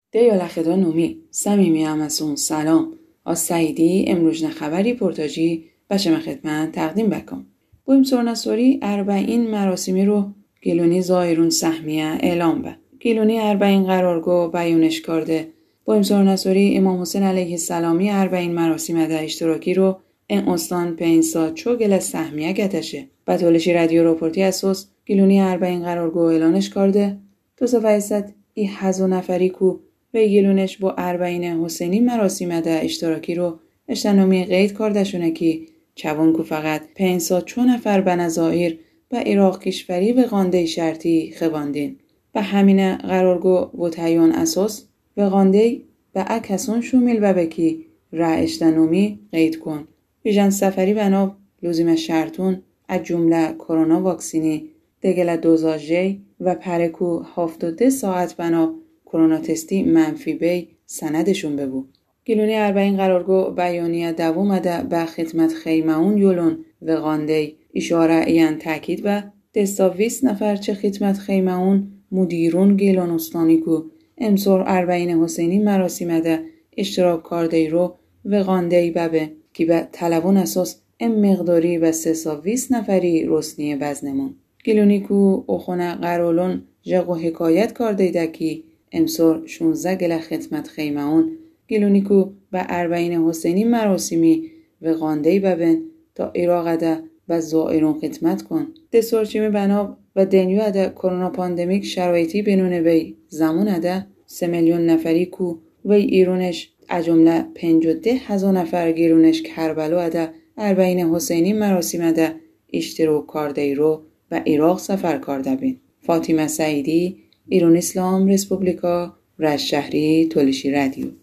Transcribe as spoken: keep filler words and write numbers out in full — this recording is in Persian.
Deyo lacheda nomi samimi amasun سلام از سعیدی امروز خبری پورتاجی بشم خدمت تقدیم بکن. بویم سورناسوری اربعین مراسمی رو گیلونی زایرون سهمیه اعلام به. گیلونی اربعین قرارگو بیونش کرده. بویم سورناسوری امام حسین علیه السلامی اربعین مراسم ده اشتراکی رو این استان پینسا چو گل سهمیه گتشه. بطولشی رادیو راپورتی اساس گیلونی اربعین قرارگو اعلانش کرده. دو سوایست ای هزو نفری کو و گیلونش با اربعین حسینی مراسم ده اشتراکی رو اشتنامی قید کردشونه که چوان کو فقط پینسا چو نفر به نظایر و عراق کشوری و غانده شرطی خواندین. به همین قرارگو و تایون اساس و غانده و اکسون شومیل و بکی را اشتنامی قید کن. بیجن سفری بنا لزوم شرطون از جمله کرونا واکسینی دگل دوزاجی و پرکو هفتاد و ده ساعت بنا کرونا تستی منفی بی سندشون ببو. گیلونی اربعین قرارگو بیانیه دوم ده به خدمت خیمون یولون و غانده اشاره این تاکید و دستا ویست نفر چه خدمت خیمون مدیرون گیلان استانی کو امسور اربعین حسینی مراسم ده اشتراک کرده رو و غانده ببه که به تلوون اساس ام مقداری و سه ویست نفری رسنی بزنمون. گیلونی کو اخونه قرولون جغو حکایت کرده ده که امسور شونزده گله خدمت خیمون گیلونی کو به اربعین حسینی مراسمی و غانده ببن تا عراق ده و زائرون خدمت کن. ده سرچیمه بنا و دنیو ده کرونا پاندمیک شرایطی بینونه وی زمان ده سه میلیون نفری کو وی ایرونش اجمله پنج و ده هزار نفر گیرونش کربلا ده اربعین حسینی مراسم ده اشتراک کرده رو و عراق سفر کرده بین. فاطمه سعیدی، ایران اسلام رسپوبلیکا، رشهری، تولشی رادیو.